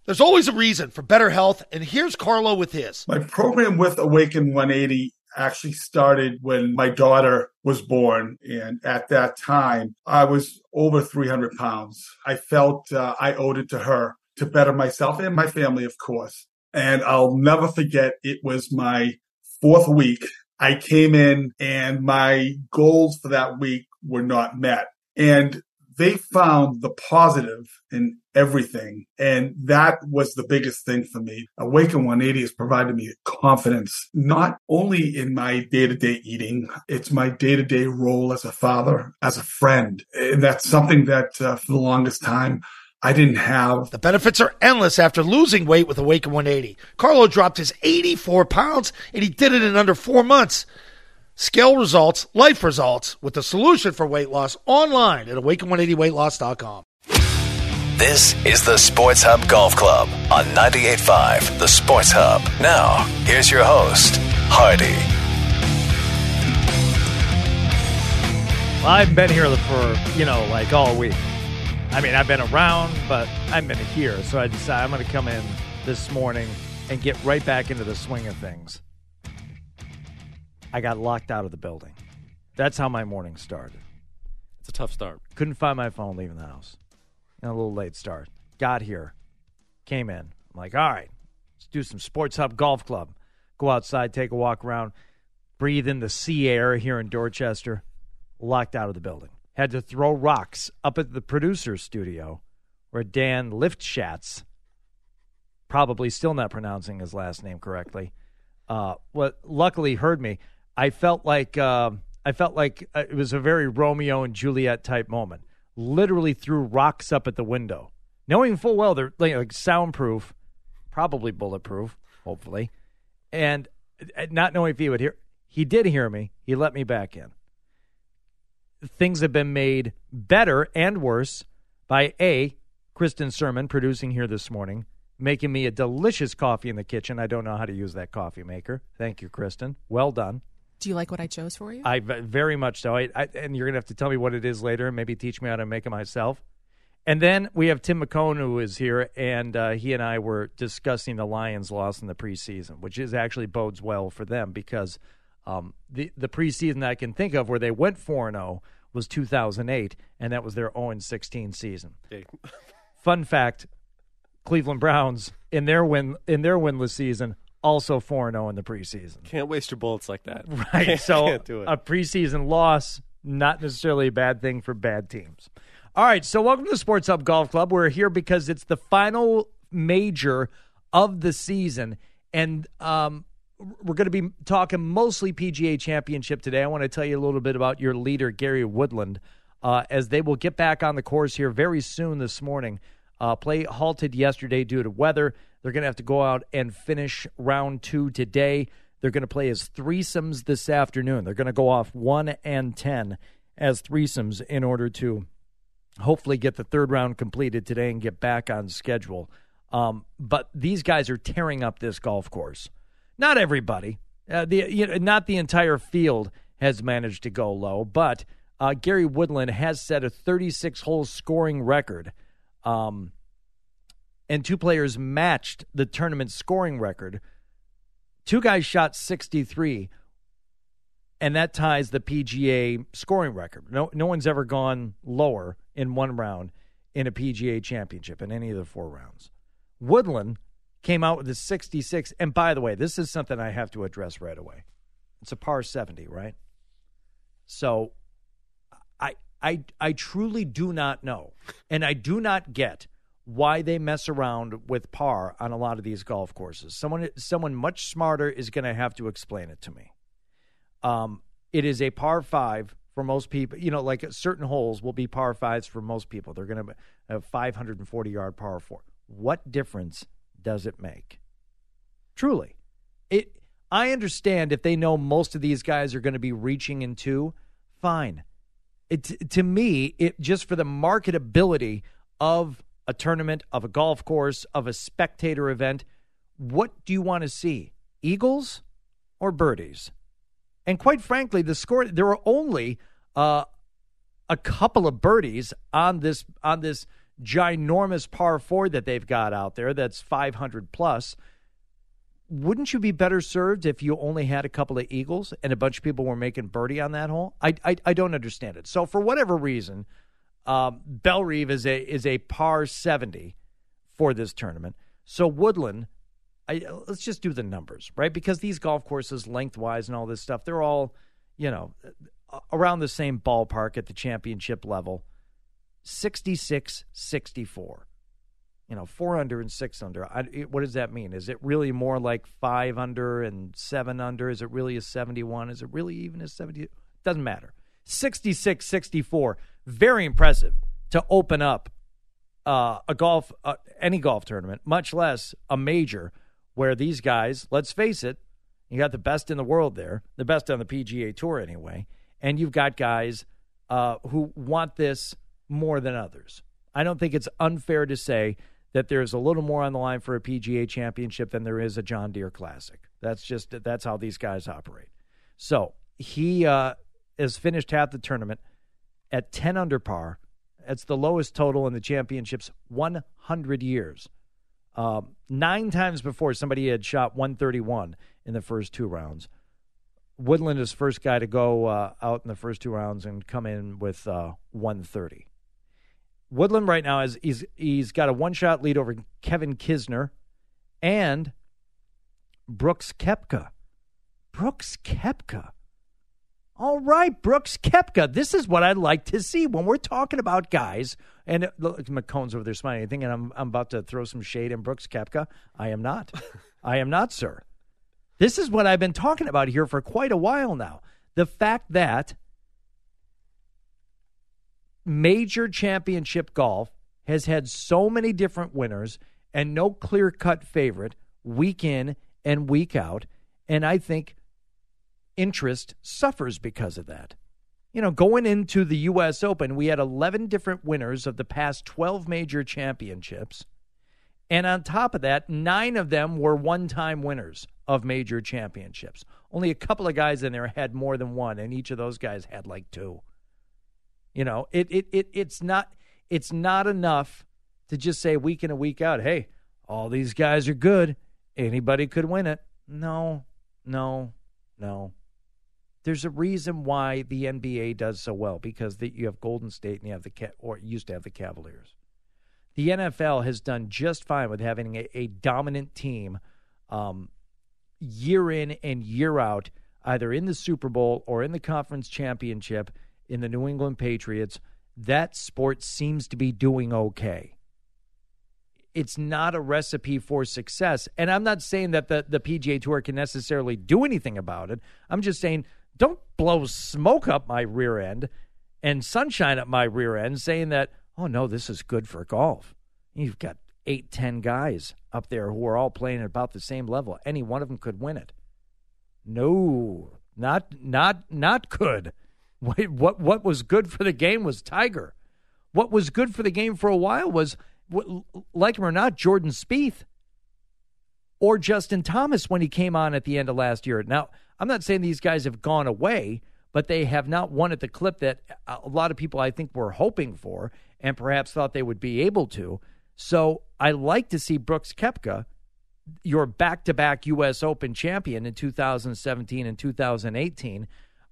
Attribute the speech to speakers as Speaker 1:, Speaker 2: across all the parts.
Speaker 1: There's always a reason for better health, and here's Carlo with his.
Speaker 2: My program with Awaken 180 actually started when my daughter was born. And at that time, I was over 300 pounds. I felt I owed it to her to better myself and my family, of course. And I'll never forget, it was my 4th week. I came in and my goals for that week were not met. And they found the positive in everything. And that was the biggest thing for me. Awaken 180 has provided me confidence, not only in my day-to-day eating, it's my day-to-day role as a father, as a friend. And that's something that for the longest time, I didn't have.
Speaker 1: The benefits are endless after losing weight with Awaken 180. Carlo dropped his 84 pounds, and he did it in under 4 months. Scale results, life results, with the solution for weight loss online at awaken180weightloss.com.
Speaker 3: This is the Sports Hub Golf Club on 98.5 The Sports Hub. Now, here's your host, Hardy.
Speaker 4: Well, I've been here for, all week. I mean, I've been around, but I've been here. So I decided I'm going to come in this morning and get right back into the swing of things. I got locked out of the building. That's how my morning started.
Speaker 5: It's a tough start.
Speaker 4: Couldn't find my phone leaving the house. And a little late start. Got here. Came in. I'm like, all right, let's do some Sports Hub Golf Club. Go outside, take a walk around, breathe in the sea air here in Dorchester. Locked out of the building. Had to throw rocks up at the producer's studio where Dan Liftschatz, probably still not pronouncing his last name correctly, luckily heard me. I felt like it was a very Romeo and Juliet type moment. Literally threw rocks up at the window, knowing full well they're like soundproof, probably bulletproof, hopefully, and not knowing if he would hear. He did hear me. He let me back in. Things have been made better and worse by Kristen Sermon producing here this morning, making me a delicious coffee in the kitchen. I don't know how to use that coffee maker. Thank you, Kristen. Well done.
Speaker 6: Do you like what I chose for you?
Speaker 4: I very much so. And you're going to have to tell me what it is later and maybe teach me how to make it myself. And then we have Tim McCone, who is here, and he and I were discussing the Lions' loss in the preseason, which is actually bodes well for them because the preseason that I can think of where they went 4-0 was 2008, and that was their 0-16 season.
Speaker 5: Okay.
Speaker 4: Fun fact, Cleveland Browns, in their winless season, also 4-0 in the preseason.
Speaker 5: Can't waste your bullets like that.
Speaker 4: Right. So
Speaker 5: can't do it.
Speaker 4: A preseason loss, not necessarily a bad thing for bad teams. All right, so welcome to the Sports Hub Golf Club. We're here because it's the final major of the season, and we're going to be talking mostly PGA Championship today. I want to tell you a little bit about your leader, Gary Woodland, as they will get back on the course here very soon this morning. Play halted yesterday due to weather. They're going to have to go out and finish round 2 today. They're going to play as threesomes this afternoon. They're going to go off 1 and 10 as threesomes in order to hopefully get the third round completed today and get back on schedule. But these guys are tearing up this golf course. Not everybody. Not the entire field has managed to go low, but Gary Woodland has set a 36-hole scoring record. And 2 players matched the tournament scoring record. 2 guys shot 63, and that ties the PGA scoring record. No one's ever gone lower in one round in a PGA championship in any of the 4 rounds. Woodland came out with a 66, and by the way, this is something I have to address right away. It's a par 70, right? So I truly do not know, and I do not get why they mess around with par on a lot of these golf courses. Someone much smarter is going to have to explain it to me. It is a par 5 for most people. Like certain holes will be par 5s for most people. They're going to have 540-yard par 4. What difference does it make? Truly. I understand if they know most of these guys are going to be reaching in 2, fine. To me, just for the marketability of a tournament, of a golf course, of a spectator event, what do you want to see? Eagles or birdies? And quite frankly, there were only a couple of birdies on this ginormous par 4 that they've got out there that's 500 plus. Wouldn't you be better served if you only had a couple of eagles and a bunch of people were making birdie on that hole? I don't understand it. So for whatever reason, Bellerive is a par 70 for this tournament. So Woodland, let's just do the numbers, right? Because these golf courses, lengthwise and all this stuff, they're all, around the same ballpark at the championship level. 66-64. 4 under and 6 under. What does that mean? Is it really more like 5 under and 7 under? Is it really a 71? Is it really even a 70? Doesn't matter. 66-64. Very impressive to open up any golf tournament, much less a major where these guys, let's face it, you got the best in the world there, the best on the PGA Tour anyway, and you've got guys who want this more than others. I don't think it's unfair to say that there's a little more on the line for a PGA championship than there is a John Deere Classic. That's how these guys operate. So he has finished half the tournament at 10 under par. It's the lowest total in the championship's 100 years. 9 times before, somebody had shot 131 in the first 2 rounds. Woodland is the first guy to go out in the first 2 rounds and come in with 130. Woodland right now he's got a 1-shot lead over Kevin Kisner and Brooks Koepka. Brooks Koepka. All right, Brooks Koepka. This is what I'd like to see when we're talking about guys. And look, McCone's over there smiling, thinking I'm about to throw some shade in Brooks Koepka. I am not. I am not, sir. This is what I've been talking about here for quite a while now. The fact that major championship golf has had so many different winners and no clear-cut favorite week in and week out. And I think interest suffers because of that. Going into the U.S. Open, we had 11 different winners of the past 12 major championships. And on top of that, 9 of them were one-time winners of major championships. Only a couple of guys in there had more than one, and each of those guys had like 2. It's not enough to just say week in and week out, hey, all these guys are good. Anybody could win it. No. There's a reason why the NBA does so well, because you have Golden State and you have used to have the Cavaliers. The NFL has done just fine with having a dominant team year in and year out, either in the Super Bowl or in the conference championship in the New England Patriots. That sport seems to be doing okay. It's not a recipe for success. And I'm not saying that the PGA Tour can necessarily do anything about it. I'm just saying, don't blow smoke up my rear end and sunshine up my rear end saying that, oh, no, this is good for golf. You've got 8-10 guys up there who are all playing at about the same level. Any one of them could win it. No, not good. What was good for the game was Tiger. What was good for the game for a while was, like him or not, Jordan Spieth or Justin Thomas when he came on at the end of last year. Now, I'm not saying these guys have gone away, but they have not won at the clip that a lot of people, I think, were hoping for and perhaps thought they would be able to. So I like to see Brooks Koepka, your back-to-back U.S. Open champion in 2017 and 2018,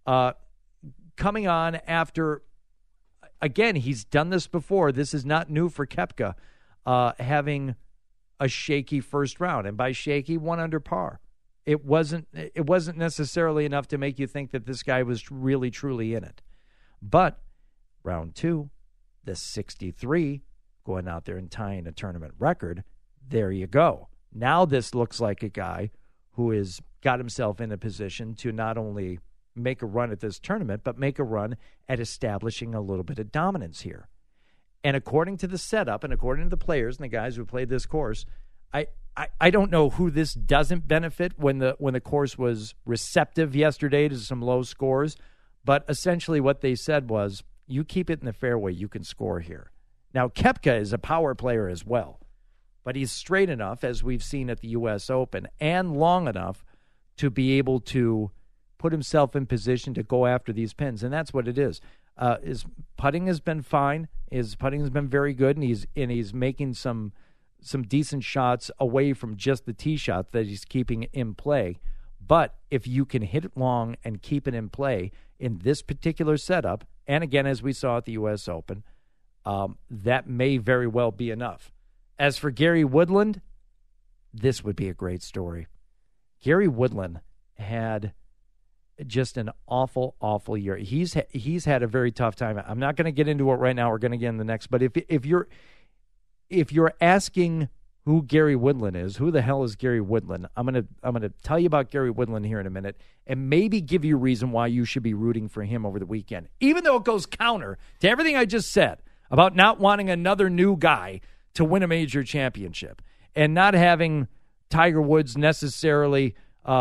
Speaker 4: coming on after, again, he's done this before. This is not new for Koepka, having a shaky first round. And by shaky, 1 under par. It wasn't necessarily enough to make you think that this guy was really, truly in it. But round 2, the 63, going out there and tying a tournament record, there you go. Now this looks like a guy who has got himself in a position to not only make a run at this tournament, but make a run at establishing a little bit of dominance here. And according to the setup and according to the players and the guys who played this course, I don't know who this doesn't benefit when the course was receptive yesterday to some low scores, but essentially what they said was, you keep it in the fairway, you can score here. Now, Koepka is a power player as well, but he's straight enough, as we've seen at the U.S. Open, and long enough to be able to put himself in position to go after these pins, and that's what it is. His putting has been fine. His putting has been very good, and he's making some decent shots away from just the tee shots that he's keeping in play. But if you can hit it long and keep it in play in this particular setup, and again, as we saw at the U.S. Open, that may very well be enough. As for Gary Woodland, this would be a great story. Gary Woodland had just an awful, awful year. He's had a very tough time. I'm not going to get into it right now. We're going to get in the next. But if you're asking who Gary Woodland is, who the hell is Gary Woodland? I'm gonna tell you about Gary Woodland here in a minute, and maybe give you a reason why you should be rooting for him over the weekend, even though it goes counter to everything I just said about not wanting another new guy to win a major championship and not having Tiger Woods necessarily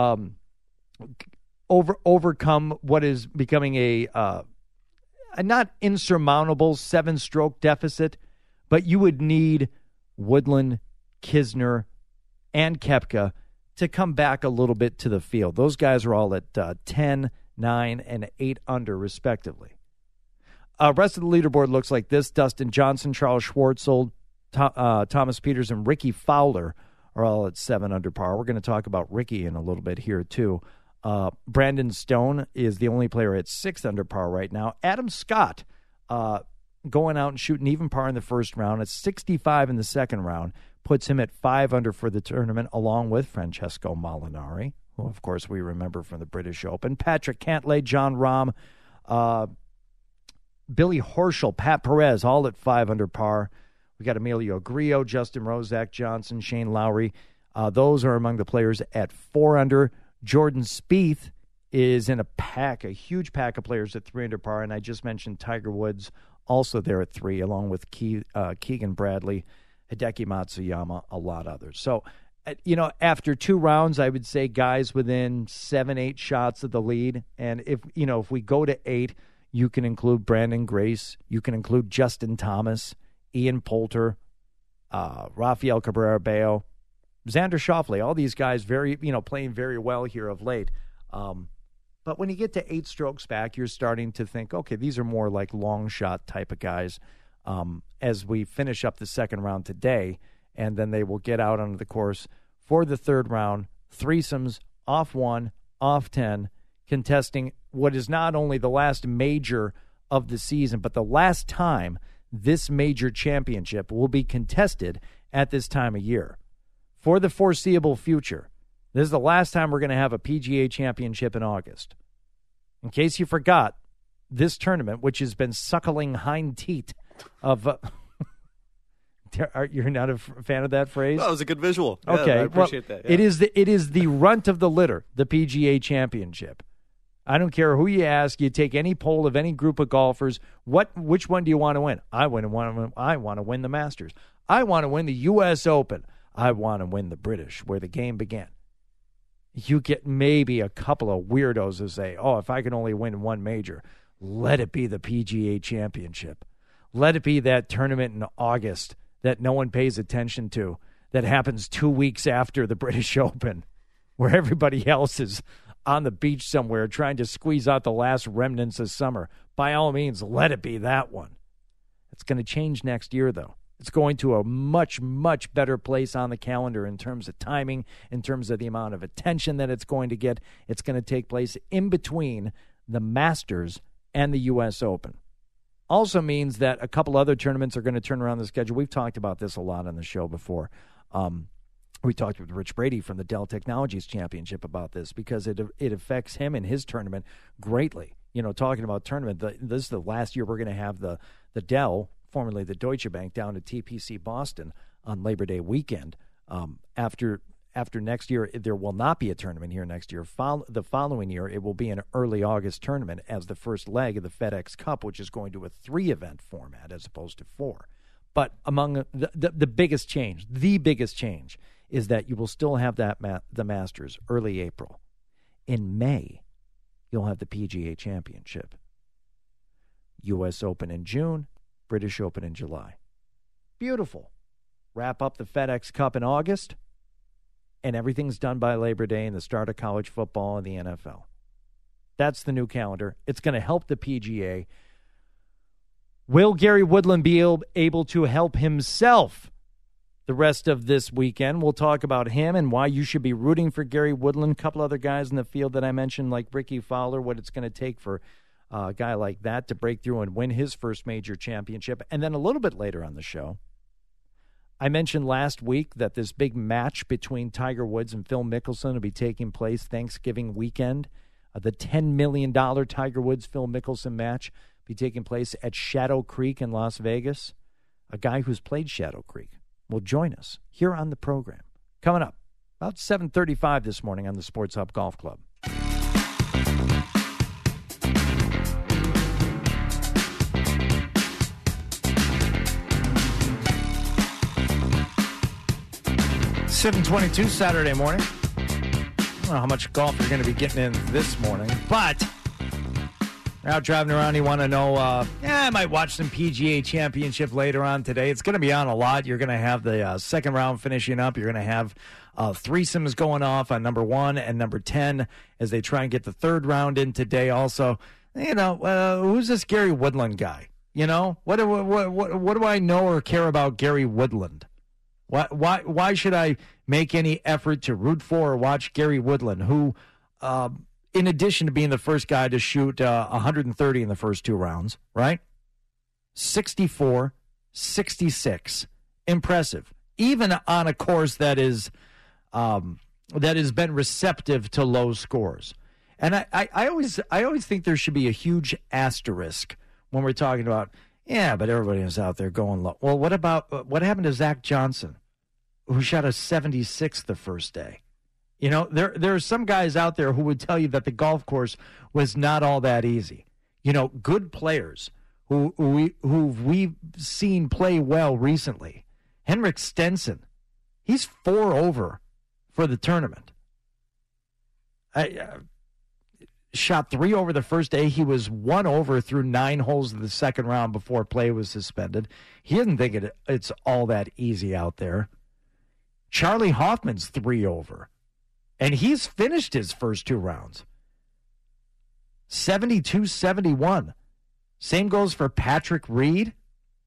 Speaker 4: overcome what is becoming a not insurmountable 7-stroke deficit, but you would need Woodland, Kisner, and Koepka to come back a little bit to the field. Those guys are all at 10, 9, and 8 under, respectively. Rest of the leaderboard looks like this. Dustin Johnson, Charles Schwartzel, Thomas Pieters, and Ricky Fowler are all at 7 under par. We're going to talk about Ricky in a little bit here, too. Brandon Stone is the only player at 6 under par right now. Adam Scott going out and shooting even par in the first round. It's 65 in the second round. Puts him at 5 under for the tournament, along with Francesco Molinari, who, of course, we remember from the British Open. Patrick Cantlay, John Rahm, Billy Horschel, Pat Perez, all at 5 under par. We got Emilio Grillo, Justin Rose, Zach Johnson, Shane Lowry. Those are among the players at 4 under. Jordan Spieth is in a huge pack of players at 3 under par, and I just mentioned Tiger Woods also there at 3, along with Keegan Bradley, Hideki Matsuyama, a lot others. So, after 2 rounds, I would say guys within 7, 8 shots of the lead. And if we go to 8, you can include Brandon Grace, you can include Justin Thomas, Ian Poulter, Rafael Cabrera Bello, Xander Schauffele, all these guys playing very well here of late. But when you get to 8 strokes back, you're starting to think, okay, these are more like long shot type of guys. As we finish up the second round today, and then they will get out onto the course for the third round, threesomes, off 1, off 10, contesting what is not only the last major of the season, but the last time this major championship will be contested at this time of year. For the foreseeable future, this is the last time we're going to have a PGA championship in August. In case you forgot, this tournament, which has been suckling hind teat of... You're not a fan of that phrase?
Speaker 5: That was a good visual.
Speaker 4: Okay.
Speaker 5: Yeah, I appreciate that. Yeah.
Speaker 4: It is the runt of the litter, the PGA championship. I don't care who you ask. You take any poll of any group of golfers. Which one do you want to win? I want to win the Masters. I want to win the U.S. Open. I want to win the British, where the game began. You get maybe a couple of weirdos who say, oh, if I can only win one major, let it be the PGA championship. Let it be that tournament in August that no one pays attention to, that happens 2 weeks after the British Open, where everybody else is on the beach somewhere trying to squeeze out the last remnants of summer. By all means, let it be that one. It's going to change next year, though. It's going to a much, much better place on the calendar in terms of timing, in terms of the amount of attention that it's going to get. It's going to take place in between the Masters and the U.S. Open. Also means that a couple other tournaments are going to turn around the schedule. We've talked about this a lot on the show before. We talked with Rich Brady from the Dell Technologies Championship about this because it affects him and his tournament greatly. Talking about tournament, this is the last year we're going to have the Dell, formerly the Deutsche Bank, down at TPC Boston on Labor Day weekend. After next year, there will not be a tournament here next year. The following year, it will be an early August tournament as the first leg of the FedEx Cup, which is going to a 3-event format as opposed to 4. But among the biggest change, is that you will still have the Masters early April. In May, you'll have the PGA Championship. U.S. Open in June, British Open in July. Beautiful. Wrap up the FedEx Cup in August, and everything's done by Labor Day and the start of college football and the NFL. That's the new calendar. It's going to help the PGA Will Gary Woodland be able to help himself the rest of this weekend? We'll talk about him and why you should be rooting for Gary Woodland. A couple other guys in the field that I mentioned, like Ricky Fowler, what it's going to take for a guy like that to break through and win his first major championship. And then a little bit later on the show, I mentioned last week that this big match between Tiger Woods and Phil Mickelson will be taking place Thanksgiving weekend. The $10 million Tiger Woods-Phil Mickelson match be taking place at Shadow Creek in Las Vegas. A guy who's played Shadow Creek will join us here on the program. Coming up, about 7:35 this morning on the Sports Hub Golf Club. $7:22 Saturday morning. I don't know how much golf you're going to be getting in this morning, but you're out driving around, you want to know, I might watch some PGA Championship later on today. It's going to be on a lot. You're going to have the second round finishing up. You're going to have threesomes going off on number 1 and number 10 as they try and get the third round in today. Also, who's this Gary Woodland guy? What do I know or care about Gary Woodland? Why should I make any effort to root for or watch Gary Woodland, who, in addition to being the first guy to shoot 130 in the first 2 rounds, right? 64, 66. Impressive. Even on a course that has been receptive to low scores. And I always think there should be a huge asterisk when we're talking about, but everybody is out there going low. Well, what happened to Zach Johnson, who shot a 76 the first day? There are some guys out there who would tell you that the golf course was not all that easy. Good players who we've seen play well recently. Henrik Stenson, he's 4 over for the tournament. Shot 3 over the first day. He was 1 over through 9 holes of the second round before play was suspended. He didn't think it's all that easy out there. Charlie Hoffman's 3 over. And he's finished his first 2 rounds. 72-71. Same goes for Patrick Reed.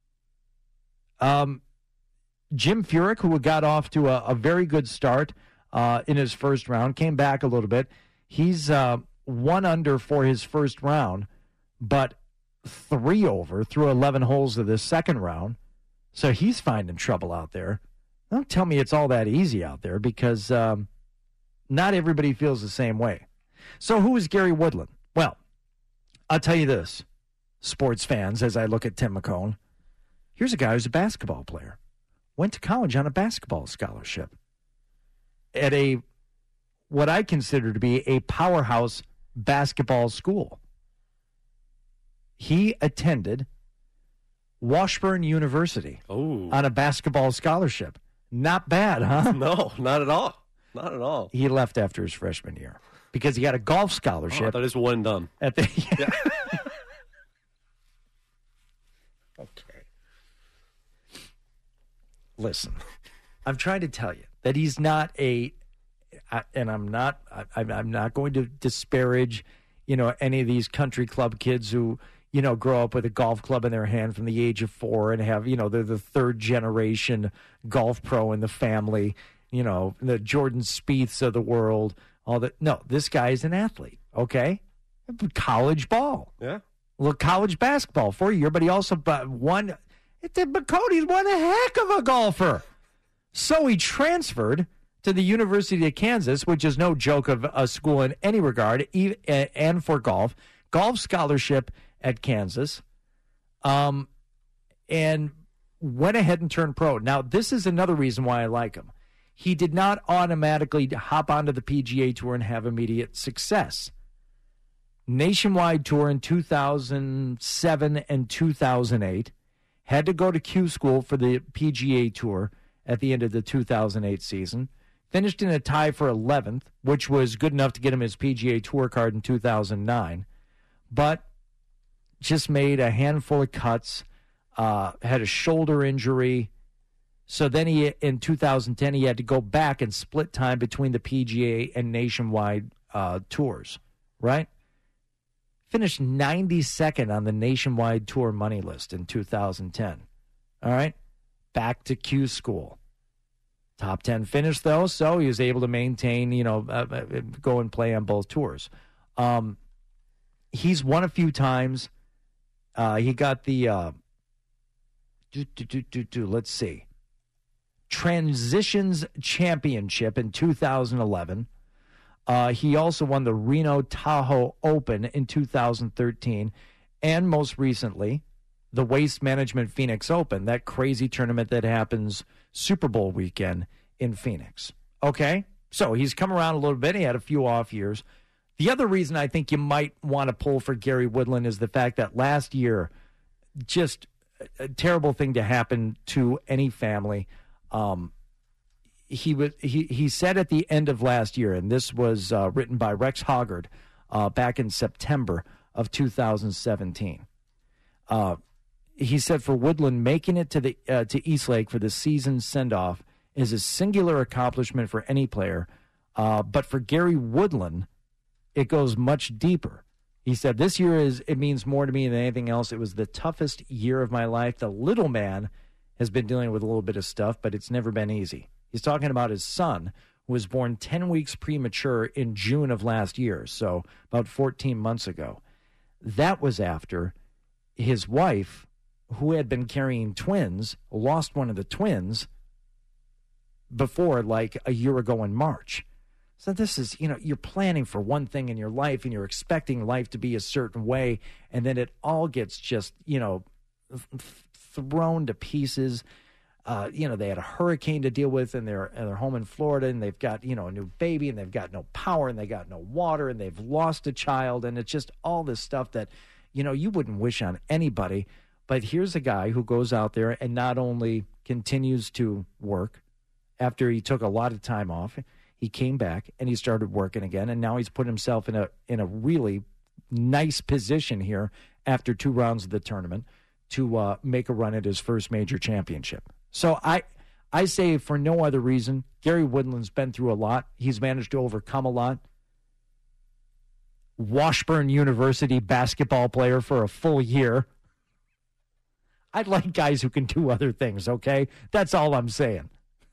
Speaker 4: Jim Furyk, who got off to a very good start in his first round, came back a little bit. He's 1 under for his first round, but 3 over through 11 holes of the second round. So he's finding trouble out there. Don't tell me it's all that easy out there, because not everybody feels the same way. So who is Gary Woodland? Well, I'll tell you this, sports fans, as I look at Tim McCone. Here's a guy who's a basketball player. Went to college on a basketball scholarship at what I consider to be a powerhouse basketball school. He attended Washburn University on a basketball scholarship. Not bad, huh?
Speaker 5: No, not at all. Not at all.
Speaker 4: He left after his freshman year because he got a golf scholarship.
Speaker 5: That is one and done.
Speaker 4: Yeah. Okay. Listen, I'm trying to tell you that he's not and I'm not going to disparage, any of these country club kids who, grow up with a golf club in their hand from the age of 4 and have, they're the third generation golf pro in the family, the Jordan Spieths of the world, all that. No, this guy is an athlete, okay? College ball.
Speaker 5: Yeah.
Speaker 4: Well, college basketball for a year, but he also won. But Cody's one heck of a golfer. So he transferred to the University of Kansas, which is no joke of a school in any regard, and for golf scholarship at Kansas, and went ahead and turned pro. Now, this is another reason why I like him. He did not automatically hop onto the PGA Tour and have immediate success. Nationwide Tour in 2007 and 2008. Had to go to Q School for the PGA Tour at the end of the 2008 season. Finished in a tie for 11th, which was good enough to get him his PGA Tour card in 2009. But just made a handful of cuts, had a shoulder injury. So then in 2010, he had to go back and split time between the PGA and Nationwide tours, right? Finished 92nd on the nationwide tour money list in 2010. All right? Back to Q School. Top 10 finish, though, so he was able to maintain, go and play on both tours. He's won a few times. He got the, let's see, Transitions Championship in 2011. He also won the Reno Tahoe Open in 2013. And most recently, the Waste Management Phoenix Open, that crazy tournament that happens Super Bowl weekend in Phoenix. Okay? So he's come around a little bit. He had a few off years. The other reason I think you might want to pull for Gary Woodland is the fact that last year, just a terrible thing to happen to any family. He said at the end of last year, and this was written by Rex Hoggard back in September of 2017. He said, for Woodland, making it to Eastlake for the season send-off is a singular accomplishment for any player. But for Gary Woodland, it goes much deeper. He said, this year it means more to me than anything else. It was the toughest year of my life. The little man has been dealing with a little bit of stuff, but it's never been easy. He's talking about his son, who was born 10 weeks premature in June of last year, so about 14 months ago. That was after his wife, who had been carrying twins, lost one of the twins before, like a year ago in March. So this is, you're planning for one thing in your life and you're expecting life to be a certain way, and then it all gets just, thrown to pieces. They had a hurricane to deal with, and they're home in Florida, and they've got, a new baby, and they've got no power, and they got no water, and they've lost a child, and it's just all this stuff that, you wouldn't wish on anybody. But here's a guy who goes out there and not only continues to work after he took a lot of time off, he came back and he started working again, and now he's put himself in a really nice position here after 2 rounds of the tournament to make a run at his first major championship. So I say, for no other reason, Gary Woodland's been through a lot. He's managed to overcome a lot. Washburn University basketball player for a full year. I'd like guys who can do other things, okay? That's all I'm saying.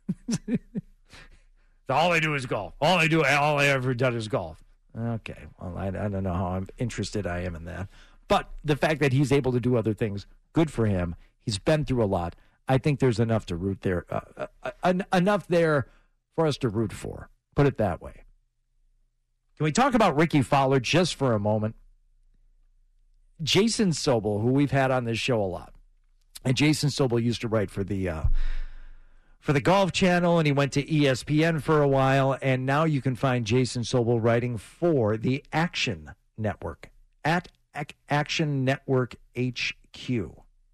Speaker 4: All I do is golf. All I ever done is golf. Okay, well, I don't know how interested I am in that. But the fact that he's able to do other things, good for him. He's been through a lot. I think there's enough to root there, enough there for us to root for. Put it that way. Can we talk about Ricky Fowler just for a moment? Jason Sobel, who we've had on this show a lot, and Jason Sobel used to write for the Golf Channel, and he went to ESPN for a while, and now you can find Jason Sobel writing for the Action Network at Action Network HQ.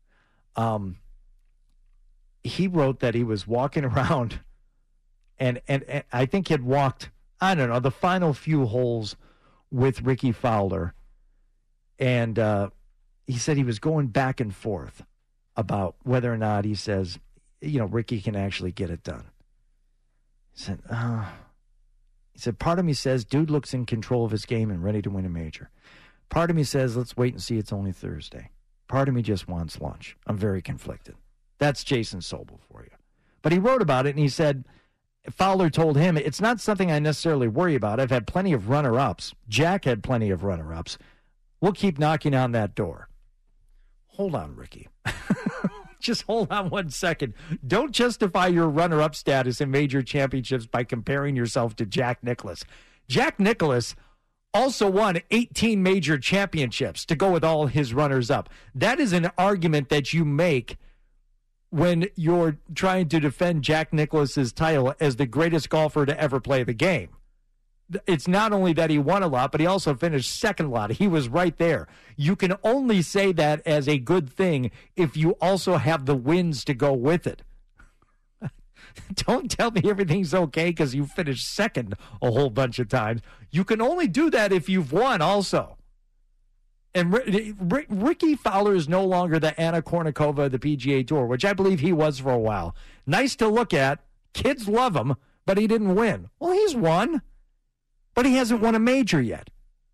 Speaker 4: He wrote that he was walking around, and I think he had walked, I don't know, the final few holes with Ricky Fowler, and he said he was going back and forth about whether or not, he says, Ricky can actually get it done. He said, part of me says, dude looks in control of his game and ready to win a major. Part of me says, let's wait and see, it's only Thursday. Part of me just wants lunch. I'm very conflicted. That's Jason Sobel for you. But he wrote about it, and he said, Fowler told him, it's not something I necessarily worry about. I've had plenty of runner-ups. Jack had plenty of runner-ups. We'll keep knocking on that door. Hold on, Ricky. Just hold on 1 second. Don't justify your runner-up status in major championships by comparing yourself to Jack Nicklaus. Jack Nicklaus also won 18 major championships to go with all his runners-up. That is an argument that you make when you're trying to defend Jack Nicklaus's title as the greatest golfer to ever play the game. It's not only that he won a lot, but he also finished second a lot. He was right there. You can only say that as a good thing if you also have the wins to go with it. Don't tell me everything's okay because you finished second a whole bunch of times. You can only do that if you've won also. And Ricky Fowler is no longer the Anna Kournikova of the PGA Tour, which I believe he was for a while. Nice to look at. Kids love him, but he didn't win. Well, he's won, but he hasn't won a major yet.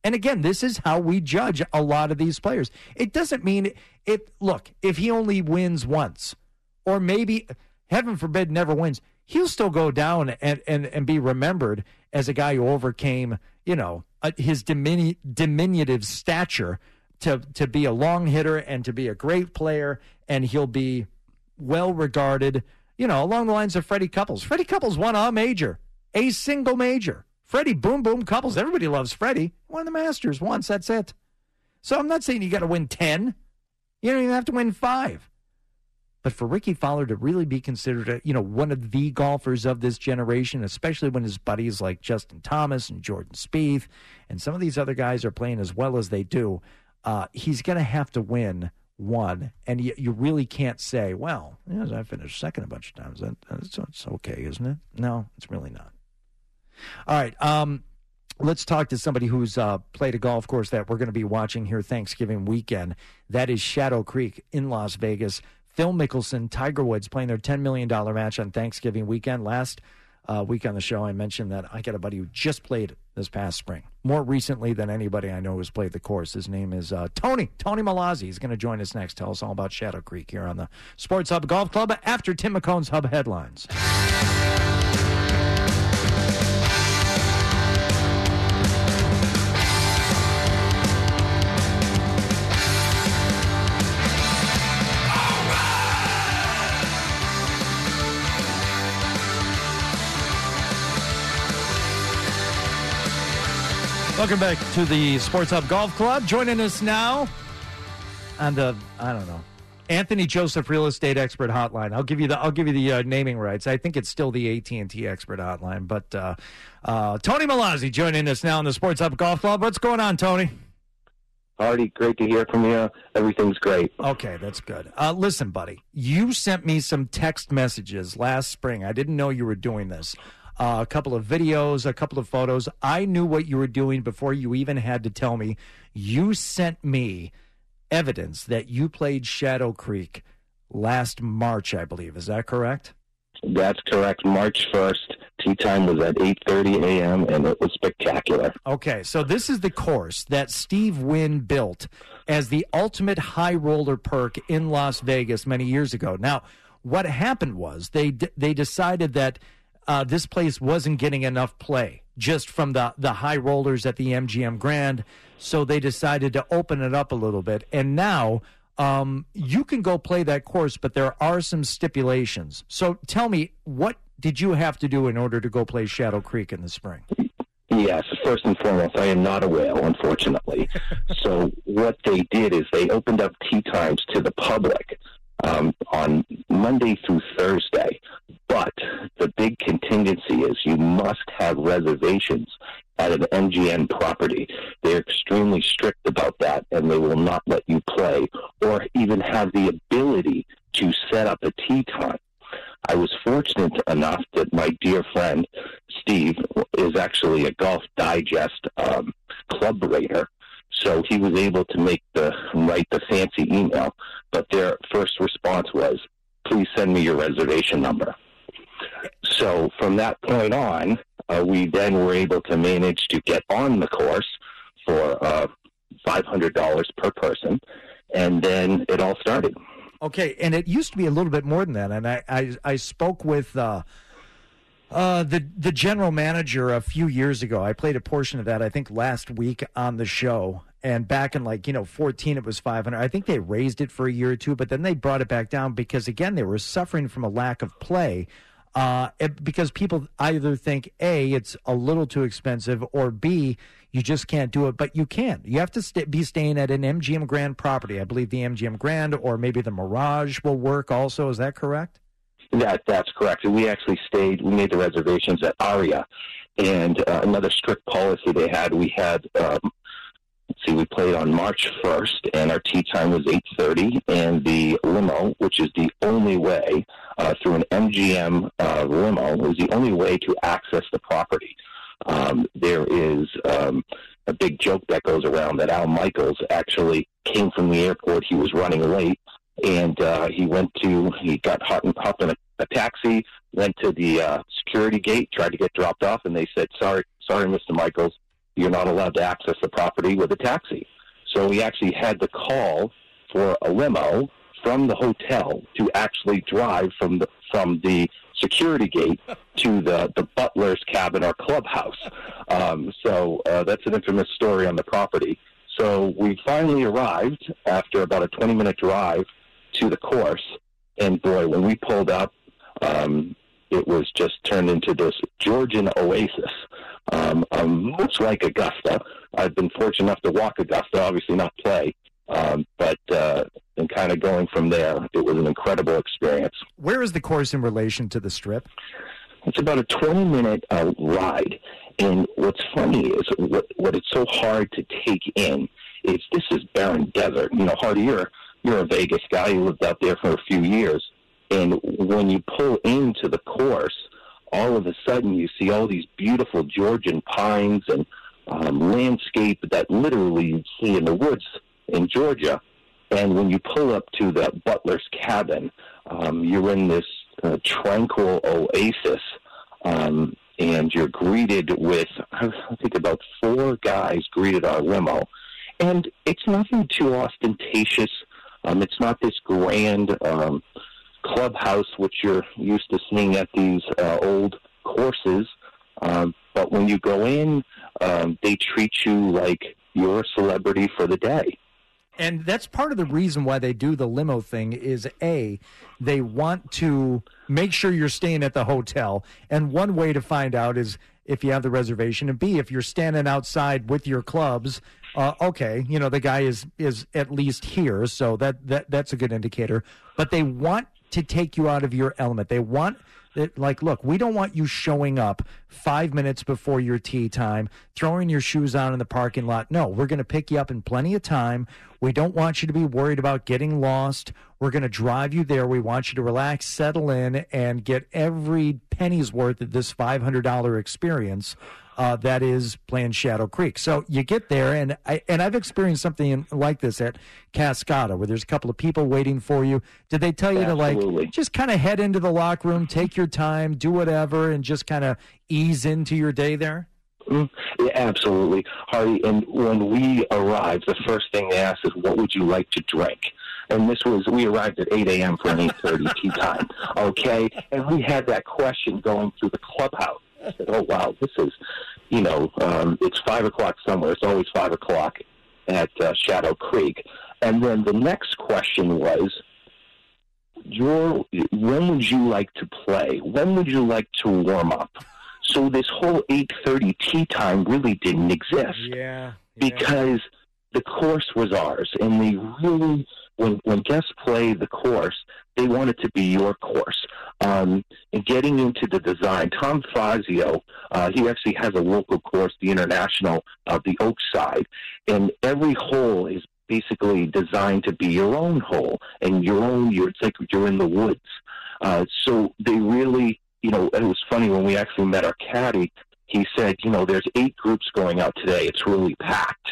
Speaker 4: And again, this is how we judge a lot of these players. It doesn't mean if he only wins once, or maybe, heaven forbid, never wins, he'll still go down and be remembered as a guy who overcame, his diminutive stature to be a long hitter and to be a great player, and he'll be well regarded, along the lines of Freddie Couples. Freddie Couples won a single major. Freddie Boom Boom Couples, everybody loves Freddie. Won the Masters once, that's it. So I'm not saying you got to win 10. You don't even have to win 5. But for Rickie Fowler to really be considered, one of the golfers of this generation, especially when his buddies like Justin Thomas and Jordan Spieth and some of these other guys are playing as well as they do, he's going to have to win one. And you really can't say, well, I finished second a bunch of times. It's okay, isn't it? No, it's really not. All right, let's talk to somebody who's played a golf course that we're going to be watching here Thanksgiving weekend. That is Shadow Creek in Las Vegas. Phil Mickelson, Tiger Woods playing their $10 million match on Thanksgiving weekend. Last week on the show, I mentioned that I got a buddy who just played this past spring, more recently than anybody I know who's played the course. His name is Tony Malazzi. He's going to join us next. Tell us all about Shadow Creek here on the Sports Hub Golf Club after Tim McCone's Hub Headlines. Welcome back to the Sports Hub Golf Club. Joining us now on the, Anthony Joseph Real Estate Expert Hotline. I'll give you the naming rights. I think it's still the AT&T Expert Hotline. But Tony Malazzi joining us now on the Sports Hub Golf Club. What's going on, Tony?
Speaker 7: Artie, great to hear from you. Everything's great.
Speaker 4: Okay, that's good. Listen, buddy, you sent me some text messages last spring. I didn't know you were doing this. A couple of videos, a couple of photos. I knew what you were doing before you even had to tell me. You sent me evidence that you played Shadow Creek last March, I believe. Is that correct?
Speaker 7: That's correct. March 1st. Tee time was at 8:30 a.m., and it was spectacular.
Speaker 4: Okay, so this is the course that Steve Wynn built as the ultimate high roller perk in Las Vegas many years ago. Now, what happened was they decided that this place wasn't getting enough play just from the high rollers at the MGM Grand, so they decided to open it up a little bit. And now you can go play that course, but there are some stipulations. So tell me, what did you have to do in order to go play Shadow Creek in the spring?
Speaker 7: Yes, first and foremost, I am not a whale, unfortunately. So what they did is they opened up tee times to the public on Monday through Thursday. But the big contingency is you must have reservations at an MGM property. They're extremely strict about that, and they will not let you play or even have the ability to set up a tee time. I was fortunate enough that my dear friend Steve is actually a Golf Digest club rater, so he was able to write the fancy email. But their first response was, "Please send me your reservation number." So from that point on, we then were able to manage to get on the course for $500 per person, and then it all started.
Speaker 4: Okay, and it used to be a little bit more than that, and I spoke with the general manager a few years ago. I played a portion of that, I think, last week on the show. And back in 14, it was 500. I think they raised it for a year or two, but then they brought it back down because, again, they were suffering from a lack of play. Because people either think, A, it's a little too expensive, or B, you just can't do it. But you can. You have to be staying at an MGM Grand property. I believe the MGM Grand or maybe the Mirage will work also. Is that correct?
Speaker 7: That's correct. We actually we made the reservations at Aria. And another strict policy they had, we played on March 1st, and our tee time was 8:30, and the limo, which is the only way, through an MGM limo, was the only way to access the property. There is a big joke that goes around that Al Michaels actually came from the airport. He was running late, and he got hopped in a taxi, went to the security gate, tried to get dropped off, and they said, sorry, Mr. Michaels, you're not allowed to access the property with a taxi. So we actually had to call for a limo from the hotel to actually drive from the security gate to the butler's cabin or clubhouse. So that's an infamous story on the property. So we finally arrived after about a 20-minute drive to the course, and boy, when we pulled up, it was just turned into this Georgian oasis, much like Augusta. I've been fortunate enough to walk Augusta, obviously not play, but and kind of going from there, it was an incredible experience.
Speaker 4: Where is the course in relation to the Strip?
Speaker 7: It's about a 20-minute ride, and what's funny is what it's so hard to take in is this is barren desert. You know, Hardy, you're a Vegas guy. You lived out there for a few years. And when you pull into the course, all of a sudden you see all these beautiful Georgian pines and landscape that literally you'd see in the woods in Georgia. And when you pull up to the butler's cabin, you're in this tranquil oasis, and you're greeted with, I think about 4 guys greeted our limo. And it's nothing too ostentatious. It's not this grand clubhouse which you're used to seeing at these old courses. But when you go in, they treat you like you're a celebrity for the day.
Speaker 4: And that's part of the reason why they do the limo thing is, A, they want to make sure you're staying at the hotel. And one way to find out is if you have the reservation. And B, if you're standing outside with your clubs, okay, you know, the guy is at least here. So that's a good indicator. But they want to take you out of your element. They want it, like, look, we don't want you showing up 5 minutes before your tee time, throwing your shoes on in the parking lot. No, we're going to pick you up in plenty of time. We don't want you to be worried about getting lost. We're going to drive you there. We want you to relax, settle in, and get every penny's worth of this $500 experience that is playing Shadow Creek. So you get there, and I've experienced something like this at Cascada, where there's a couple of people waiting for you. Did they tell you
Speaker 7: Absolutely.
Speaker 4: to, like, just kind of head into the locker room, take your time, do whatever, and just kind of ease into your day there?
Speaker 7: Yeah, absolutely, Hardy. And when we arrived, the first thing they asked is, what would you like to drink? And we arrived at 8 a.m. for an 8:30 tea time, okay? And we had that question going through the clubhouse. I said, oh, wow, this is, it's 5 o'clock somewhere. It's always 5 o'clock at Shadow Creek. And then the next question was, when would you like to play? When would you like to warm up? So this whole 8:30 tea time really didn't exist.
Speaker 4: Yeah.
Speaker 7: Because the course was ours. And they really, when guests play the course, they want it to be your course. And getting into the design, Tom Fazio, he actually has a local course, the International of the Oakside. And every hole is basically designed to be your own hole. And it's like you're in the woods. So they really, it was funny when we actually met our caddy. He said, there's 8 groups going out today. It's really packed.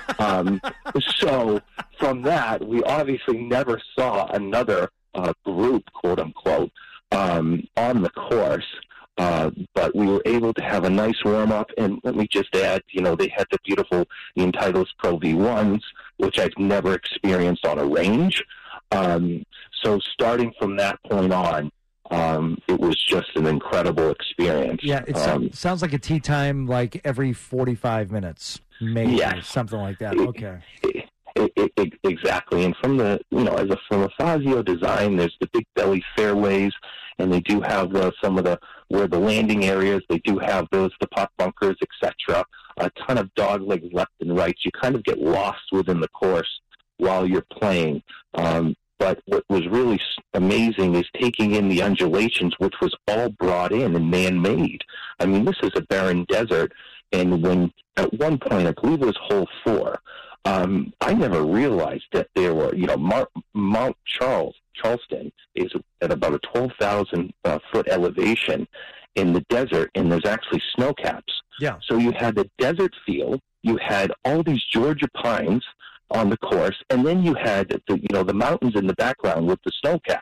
Speaker 7: So from that, we obviously never saw another group, quote unquote, on the course. But we were able to have a nice warm up. And let me just add, they had the Entitles Pro V1s, which I've never experienced on a range. So starting from that point on, it was just an incredible experience.
Speaker 4: Yeah, it sounds like a tea time like every 45 minutes, maybe, something like that. Okay.
Speaker 7: Exactly. And from from a Fazio design, there's the big belly fairways, and they do have where the landing areas, they do have the pot bunkers, etc. A ton of dog legs left and right. You kind of get lost within the course while you're playing. But what was really amazing is taking in the undulations, which was all brought in and man-made. I mean, this is a barren desert, and when at one point, I believe it was hole 4, I never realized that there were, Mount Charleston is at about a 12,000 foot elevation in the desert, and there's actually snow caps.
Speaker 4: Yeah.
Speaker 7: So you had the desert feel, you had all these Georgia pines on the course, and then you had the mountains in the background with the snow caps.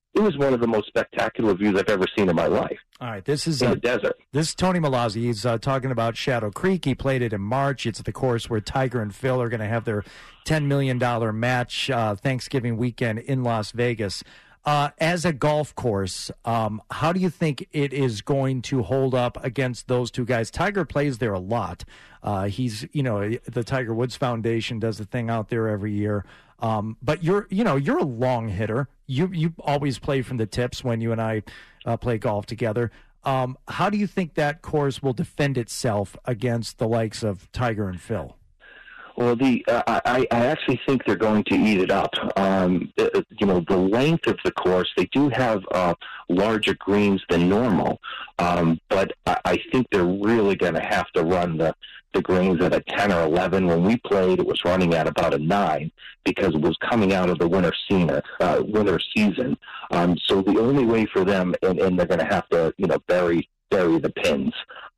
Speaker 7: it was one of the most spectacular views I've ever seen in my life.
Speaker 4: All right, this is
Speaker 7: in the desert.
Speaker 4: This is Tony Milazzi. He's talking about Shadow Creek. He played it in March. It's the course where Tiger and Phil are going to have their $10 million match Thanksgiving weekend in Las Vegas. As a golf course, how do you think it is going to hold up against those two guys? Tiger plays there a lot. He's, the Tiger Woods Foundation does a thing out there every year. But you're a long hitter. You always play from the tips when you and I play golf together. How do you think that course will defend itself against the likes of Tiger and Phil?
Speaker 7: Well, I actually think they're going to eat it up. The length of the course, they do have larger greens than normal, but I think they're really going to have to run the greens at a 10 or 11. When we played, it was running at about a 9 because it was coming out of the winter season. So the only way for them, and they're going to have to, bury the pins.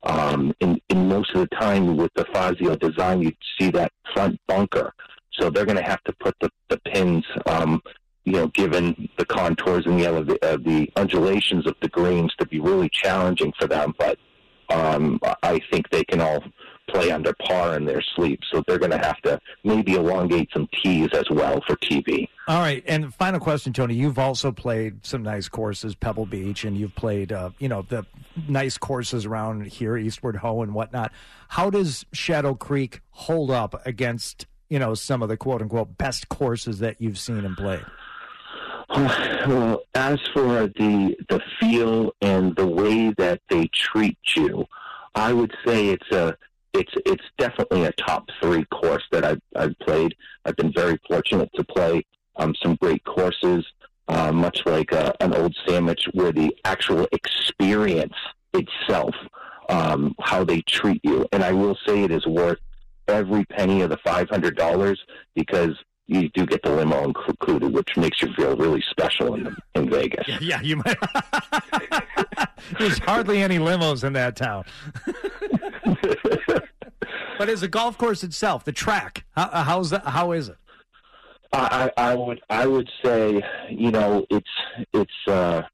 Speaker 7: In most of the time with the Fazio design, you see that front bunker. So they're going to have to put the pins, given the contours and the undulations of the greens, to be really challenging for them. But I think they can all play under par in their sleep. So they're going to have to maybe elongate some tees as well for TV.
Speaker 4: All right. And final question, Tony. You've also played some nice courses, Pebble Beach, and you've played, the nice courses around here, Eastward Ho and whatnot. How does Shadow Creek hold up against, some of the quote-unquote best courses that you've seen and played?
Speaker 7: Well, as for the feel and the way that they treat you, I would say it's definitely a top 3 course that I've played. I've been very fortunate to play some great courses, much like an Old Sandwich, where the actual experience itself, how they treat you. And I will say it is worth every penny of the $500 because you do get the limo included, which makes you feel really special in Vegas.
Speaker 4: Yeah, you might. There's hardly any limos in that town. But as a golf course itself, the track, how is it?
Speaker 7: I would say, it's a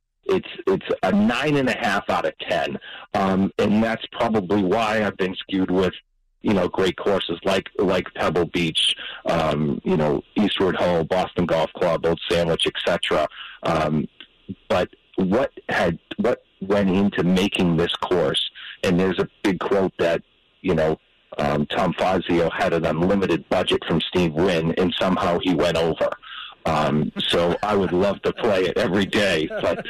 Speaker 7: 9.5 out of 10, and that's probably why I've been skewed with great courses like Pebble Beach, Eastward Ho, Boston Golf Club, Old Sandwich, etc. But what went into making this course? And there's a big quote that Tom Fazio had an unlimited budget from Steve Wynn, and somehow he went over. So I would love to play it every day, but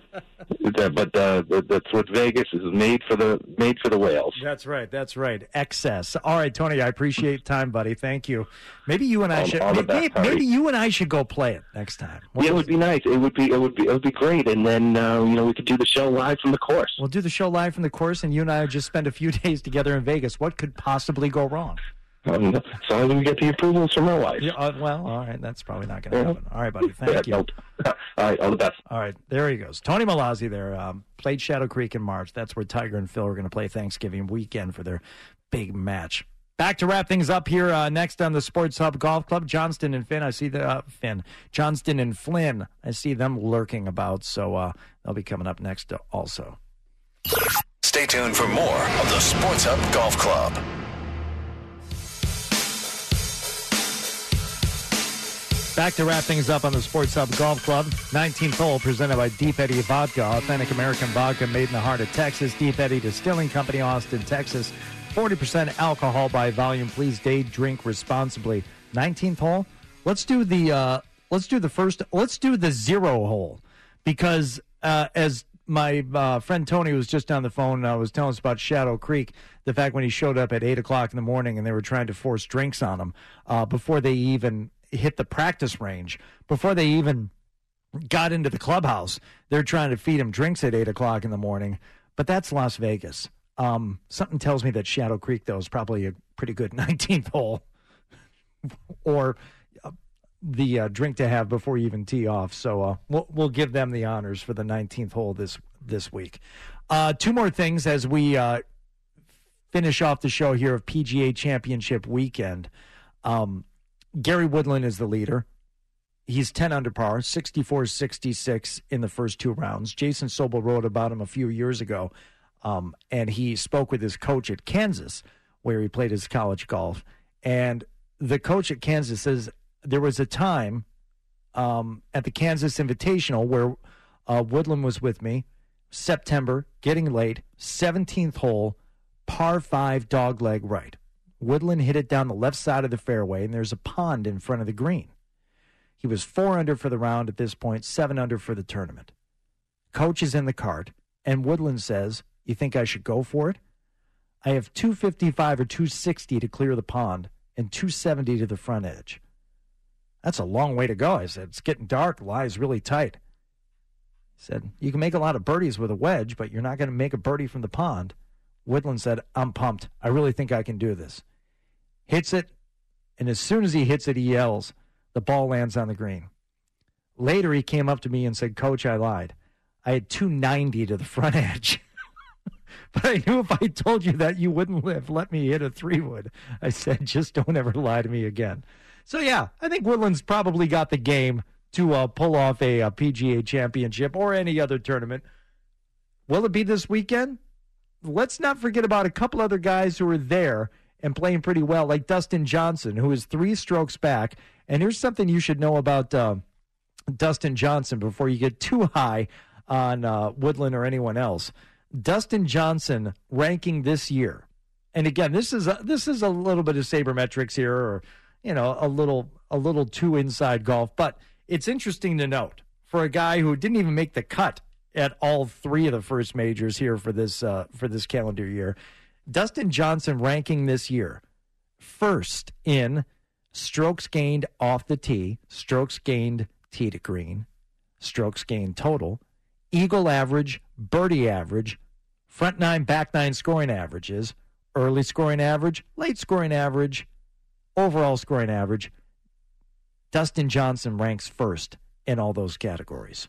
Speaker 7: that's what Vegas is made for the whales.
Speaker 4: That's right. Excess. All right, Tony, I appreciate time, buddy. Thank you. Maybe you and I should. Maybe you and I should go play it next time.
Speaker 7: It would be nice. It would be great. And then we could do the show live from the course.
Speaker 4: We'll do the show live from the course, and you and I just spend a few days together in Vegas. What could possibly go wrong?
Speaker 7: As long as we get the approvals from my wife.
Speaker 4: Yeah, well, all right. That's probably not going to happen. All right, buddy. Thank you.
Speaker 7: All right. All the best.
Speaker 4: All right. There he goes. Tony Milazzi there. Played Shadow Creek in March. That's where Tiger and Phil are going to play Thanksgiving weekend for their big match. Back to wrap things up here next on the Sports Hub Golf Club. Johnston and Finn. I see Johnston and Flynn. I see them lurking about. So they'll be coming up next also.
Speaker 3: Stay tuned for more of the Sports Hub Golf Club.
Speaker 4: Back to wrap things up on the Sports Hub Golf Club. 19th hole presented by Deep Eddy Vodka, authentic American vodka made in the heart of Texas. Deep Eddy Distilling Company, Austin, Texas. 40% alcohol by volume. Please drink responsibly. 19th hole. Let's do the zero hole, because as my friend Tony was just on the phone, was telling us about Shadow Creek. The fact when he showed up at 8:00 in the morning and they were trying to force drinks on him before they even hit the practice range, before they even got into the clubhouse. They're trying to feed him drinks at 8:00 in the morning. But that's Las Vegas. Something tells me that Shadow Creek, though, is probably a pretty good 19th hole or the drink to have before you even tee off. So we'll give them the honors for the 19th hole this week. 2 more things as we finish off the show here of PGA Championship weekend. Gary Woodland is the leader. He's 10 under par, 64-66 in the first 2 rounds. Jason Sobel wrote about him a few years ago, and he spoke with his coach at Kansas, where he played his college golf. And the coach at Kansas says there was a time at the Kansas Invitational where Woodland was with me, September, getting late, 17th hole, par 5, dogleg right. Woodland hit it down the left side of the fairway, and there's a pond in front of the green. He was 4 under for the round at this point, 7 under for the tournament. Coach is in the cart, and Woodland says, "You think I should go for it? I have 255 or 260 to clear the pond and 270 to the front edge." That's a long way to go. I said, "It's getting dark. Lie's really tight." He said, "You can make a lot of birdies with a wedge, but you're not going to make a birdie from the pond." Woodland said, "I'm pumped. I really think I can do this." Hits it, and as soon as he hits it, he yells. The ball lands on the green. Later, he came up to me and said, "Coach, I lied. I had 290 to the front edge." But I knew if I told you that, you wouldn't let me hit a 3-wood. I said, just don't ever lie to me again. So, yeah, I think Woodland's probably got the game to pull off a PGA championship or any other tournament. Will it be this weekend? Let's not forget about a couple other guys who are there and playing pretty well, like Dustin Johnson, who is 3 strokes back. And here's something you should know about Dustin Johnson before you get too high on Woodland or anyone else. Dustin Johnson ranking this year, and again, this is a little bit of sabermetrics here, or a little too inside golf, but it's interesting to note for a guy who didn't even make the cut at all 3 of the first majors here for this calendar year. Dustin Johnson ranking this year first in strokes gained off the tee, strokes gained tee to green, strokes gained total, eagle average, birdie average, front 9, back 9 scoring averages, early scoring average, late scoring average, overall scoring average. Dustin Johnson ranks first in all those categories.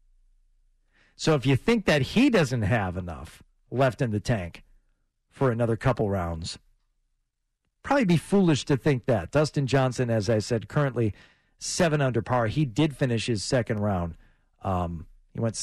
Speaker 4: So if you think that he doesn't have enough left in the tank for another couple rounds, probably be foolish to think that. Dustin Johnson, as I said, currently 7 under par. He did finish his second round. He went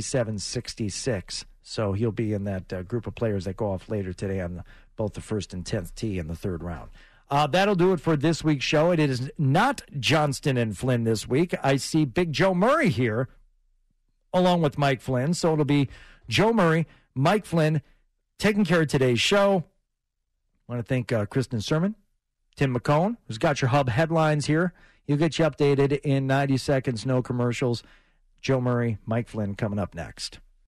Speaker 4: 67-66, so he'll be in that group of players that go off later today on both the first and 10th tee in the third round. That'll do it for this week's show. It is not Johnston and Flynn this week. I see Big Joe Murray here along with Mike Flynn, so it'll be Joe Murray, Mike Flynn, taking care of today's show. I want to thank Kristen Sermon, Tim McCone, who's got your hub headlines here. He'll get you updated in 90 seconds, no commercials. Joe Murray, Mike Flynn coming up next.